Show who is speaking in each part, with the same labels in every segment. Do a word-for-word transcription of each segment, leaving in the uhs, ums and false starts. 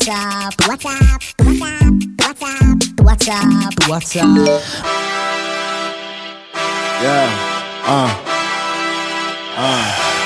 Speaker 1: What's up? What's up? What's up? What's up? What's up? What's up?
Speaker 2: Yeah. Uh. Uh.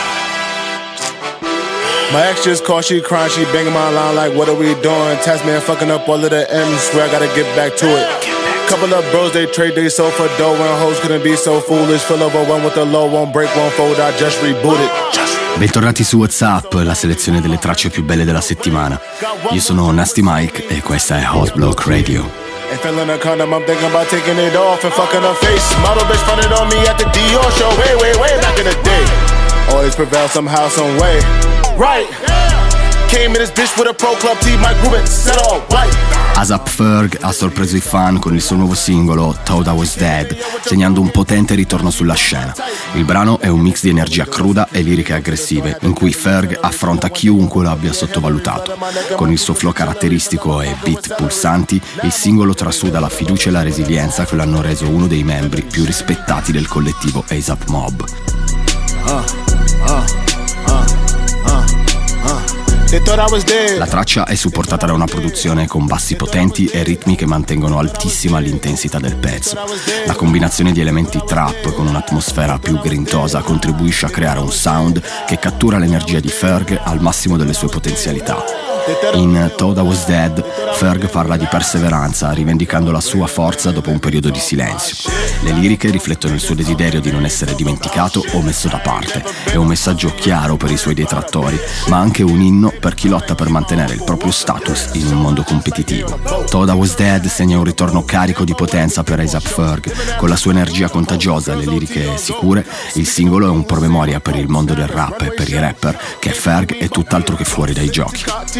Speaker 2: My ex just called, she crying, she banging my line like, what are we doing? Task man fucking up all of the M's, swear I gotta get back to it. Couple of bros, they trade they soul for dough, and hoes couldn't be so foolish. Feel overwhelmed with the low, won't break, won't fold, I just rebooted.
Speaker 3: Bentornati su WhatsApp, la selezione delle tracce più belle della settimana. Io sono Nasty Mike e questa è Hot Block Radio.
Speaker 2: And feeling a condom, I'm thinking about taking it off and fucking her face. Model bitch fronted on me at the Dior show, way, way, way back in the day. Always prevail somehow, some way. Right. Came in this bitch with a pro club tee, Mike Rubin, set all white.
Speaker 3: A$ap Ferg ha sorpreso i fan con il suo nuovo singolo Thought I Was Dead, segnando un potente ritorno sulla scena. Il brano è un mix di energia cruda e liriche aggressive, in cui Ferg affronta chiunque lo abbia sottovalutato. Con il suo flow caratteristico e beat pulsanti, il singolo trasuda la fiducia e la resilienza che l'hanno reso uno dei membri più rispettati del collettivo A$ap Mob.
Speaker 2: Uh, uh, uh, uh, uh. La
Speaker 3: traccia è supportata da una produzione con bassi potenti e ritmi che mantengono altissima l'intensità del pezzo. La combinazione di elementi trap con un'atmosfera più grintosa contribuisce a creare un sound che cattura l'energia di Ferg al massimo delle sue potenzialità. In Thought I Was Dead, Ferg parla di perseveranza, rivendicando la sua forza dopo un periodo di silenzio. Le liriche riflettono il suo desiderio di non essere dimenticato o messo da parte. È un messaggio chiaro per i suoi detrattori, ma anche un inno per chi lotta per mantenere il proprio status in un mondo competitivo. Thought I Was Dead segna un ritorno carico di potenza per A$ap Ferg. Con la sua energia contagiosa e le liriche sicure, il singolo è un promemoria per il mondo del rap e per i rapper, che Ferg è tutt'altro che fuori dai giochi.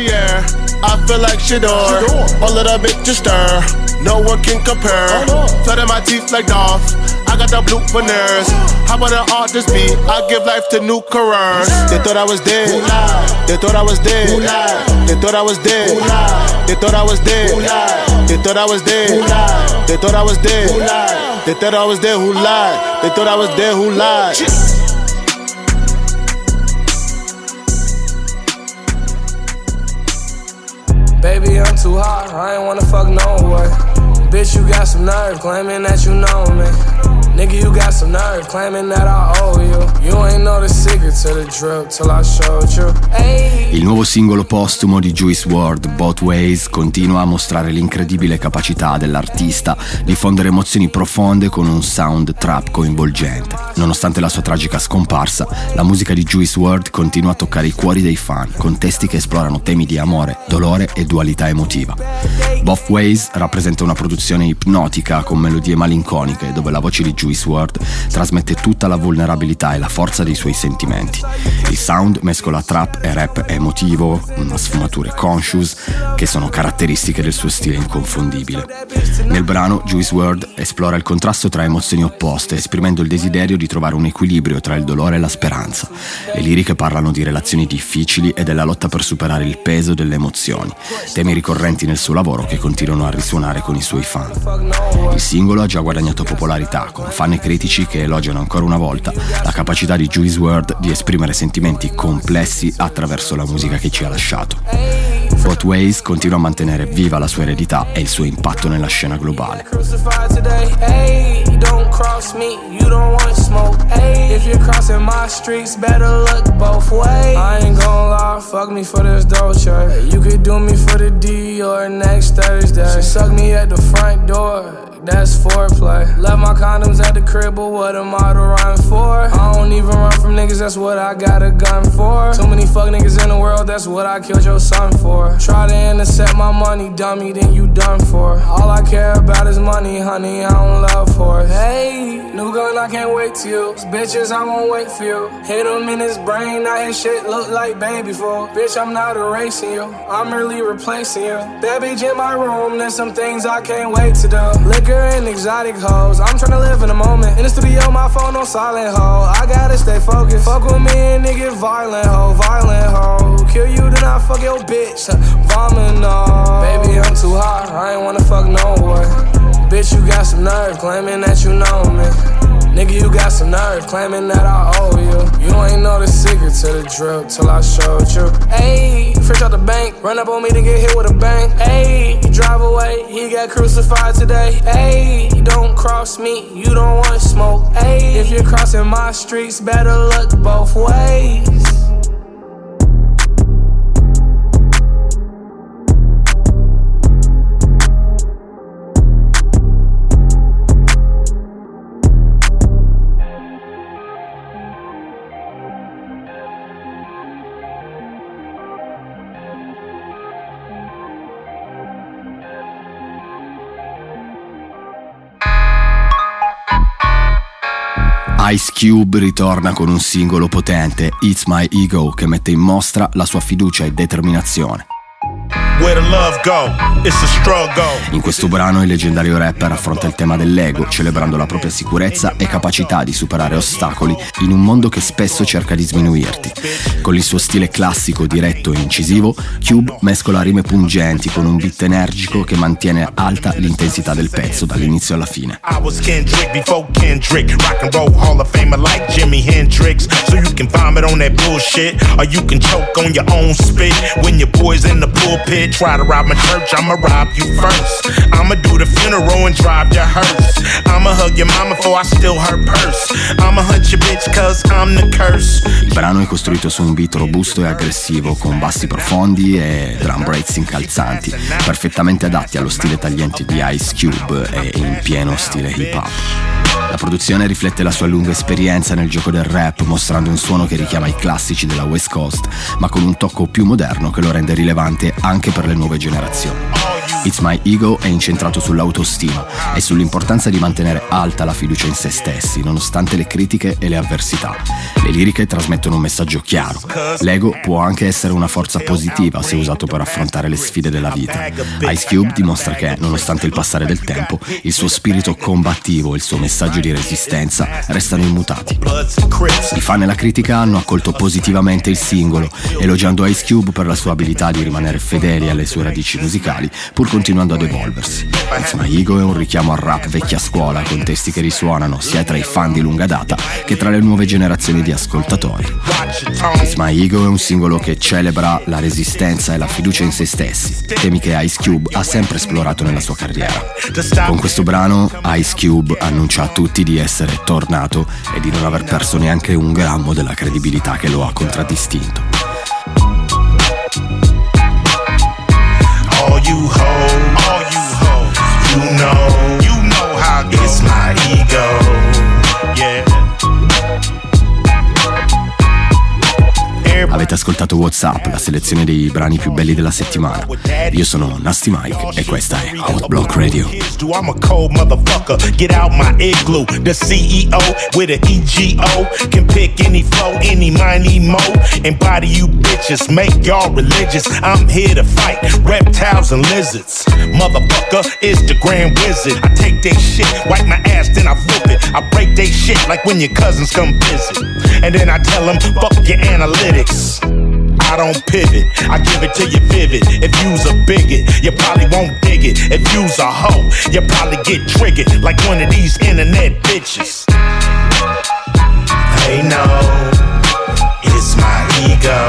Speaker 2: I feel like Shador, all of the bitches stir, no one can compare. Flooding my teeth like Dolph, I got the blue veneers. How about an artist beat? I give life to new careers. They thought I was dead, they thought I was dead, they thought I was dead, they thought I was dead, they thought I was dead, they thought I was dead, they thought I was dead, who lied? They thought I was dead, who lied?
Speaker 4: Baby, I'm too hot, I ain't wanna fuck no way. Bitch, you got some nerve, claiming that you know me. Nigga, you got some nerve, claiming that I owe you. You ain't know the secret to the drip till I showed you. Hey.
Speaker 3: Il nuovo singolo postumo di Juice world, Both Ways, continua a mostrare l'incredibile capacità dell'artista di fondere emozioni profonde con un sound trap coinvolgente. Nonostante la sua tragica scomparsa, la musica di Juice world continua a toccare i cuori dei fan, con testi che esplorano temi di amore, dolore e dualità emotiva. Both Ways rappresenta una produzione ipnotica con melodie malinconiche, dove la voce di Juice world trasmette tutta la vulnerabilità e la forza dei suoi sentimenti. Il sound mescola trap e rap emotivo, una sfumature conscious che sono caratteristiche del suo stile inconfondibile. Nel brano Juice world esplora il contrasto tra emozioni opposte, esprimendo il desiderio di trovare un equilibrio tra il dolore e la speranza. Le liriche parlano di relazioni difficili e della lotta per superare il peso delle emozioni, temi ricorrenti nel suo lavoro che continuano a risuonare con i suoi fan. Il singolo ha già guadagnato popolarità, con fan e critici che elogiano ancora una volta la capacità di Juice world di esprimere sentimenti complessi attraverso la musica che ci ha lasciato. Both Ways continua a mantenere viva la sua eredità e il suo impatto nella scena globale.
Speaker 4: Don't cross me, you don't want smoke. Ay, if you're crossing my streets, better look both ways. I ain't gon' lie, fuck me for this Dolce. You could do me for the D or next Thursday. She suck me at the front door, that's foreplay. Left my condoms at the crib, but what am I to run for? I don't even run from niggas, that's what I got a gun for. Too many fuck niggas in the world, that's what I killed your son for. Try to intercept my money, dummy, then you done for. All I care about is money, honey, I don't love for. Hey, new gun, I can't wait to you. Bitches, I won't wait for you. Hit him in his brain, now his shit look like baby food. Bitch, I'm not erasing you, I'm merely replacing you. That bitch in my room, there's some things I can't wait to do. Liquor and exotic hoes, I'm tryna live in the moment. In the studio, my phone on silent, ho. I gotta stay focused. Fuck with me and nigga violent, ho, violent, ho. Kill you, then I fuck your bitch, vomit, no. Baby, I'm too hot, I ain't wanna fuck no way. Bitch, you got some nerve, claiming that you know me. Nigga, you got some nerve, claiming that I owe you. You ain't know the secret to the drip till I showed you. Ayy, fresh out the bank, Run up on me to get hit with a bang. Ayy, you drive away, he got crucified today. Ayy, you don't cross me, you don't want smoke. Ayy, if you're crossing my streets, better look both ways.
Speaker 3: Ice Cube ritorna con un singolo potente, It's My Ego, che mette in mostra la sua fiducia e determinazione.
Speaker 5: Where the love go, it's a struggle.
Speaker 3: In questo brano il leggendario rapper affronta il tema dell'ego, celebrando la propria sicurezza e capacità di superare ostacoli in un mondo che spesso cerca di sminuirti. Con il suo stile classico, diretto e incisivo, Cube mescola rime pungenti con un beat energico che mantiene alta l'intensità del pezzo dall'inizio alla fine.
Speaker 5: I was Kendrick before Kendrick, rock and roll Hall of Famer like Jimi Hendrix. So you can vomit on that bullshit, or you can choke on your own spit. When your boys in the pulpit try to rob my church, I'ma rob you first. I'ma do the funeral and drive your hearse. I'ma hug your mama before I steal her purse. I'ma hunt your bitch cause I'm the curse.
Speaker 3: Il brano è costruito su un beat robusto e aggressivo, con bassi profondi e drum breaks incalzanti, perfettamente adatti allo stile tagliente di Ice Cube e in pieno stile hip hop. La produzione riflette la sua lunga esperienza nel gioco del rap, mostrando un suono che richiama i classici della West Coast, ma con un tocco più moderno che lo rende rilevante anche per le nuove generazioni. It's My Ego è incentrato sull'autostima e sull'importanza di mantenere alta la fiducia in se stessi, nonostante le critiche e le avversità. Le liriche trasmettono un messaggio chiaro. L'ego può anche essere una forza positiva se usato per affrontare le sfide della vita. Ice Cube dimostra che, nonostante il passare del tempo, il suo spirito combattivo e il suo messaggio di resistenza restano immutati. I fan e la critica hanno accolto positivamente il singolo, elogiando Ice Cube per la sua abilità di rimanere fedeli alle sue radici musicali, pur continuando ad evolversi. It's My Ego è un richiamo al rap vecchia scuola, con testi che risuonano sia tra i fan di lunga data che tra le nuove generazioni di ascoltatori. It's My Ego è un singolo che celebra la resistenza e la fiducia in se stessi, temi che Ice Cube ha sempre esplorato nella sua carriera. Con questo brano Ice Cube annuncia a tutti di essere tornato e di non aver perso neanche un grammo della credibilità che lo ha contraddistinto.
Speaker 5: All you hoes, all you hoes, you know, you know how it's my ego, yeah.
Speaker 3: Avete ascoltato WhatsApp, la selezione dei brani più belli della settimana. Io sono Nasty Mike e questa è Outblock Radio.
Speaker 5: I'm a cold motherfucker, get out my igloo. The C E O with an E G O can pick any flow, any mind, any mo, and body you bitches, make y'all religious. I'm here to fight reptiles and lizards. Motherfucker is the grand wizard. I take they shit, wipe my ass, then I flip it. I break they shit like when your cousins come visit. And then I tell them, fuck your analytics. I don't pivot, I give it to you vivid. If you's a bigot, you probably won't dig it. If you's a hoe, you probably get triggered like one of these internet bitches. They know it's my ego.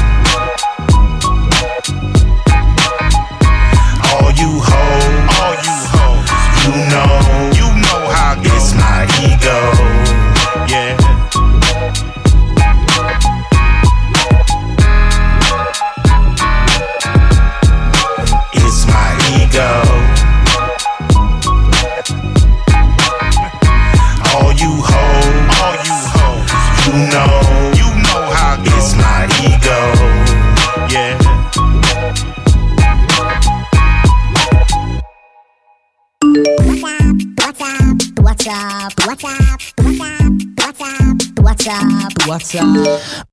Speaker 5: All you hoes, all you hoes, you know, you know how it's my ego. Yeah. All you hoes, all you hoes, you know, you know how it's my ego, yeah.
Speaker 1: What's up? What's up? What's up? What's up? What's up? What's up?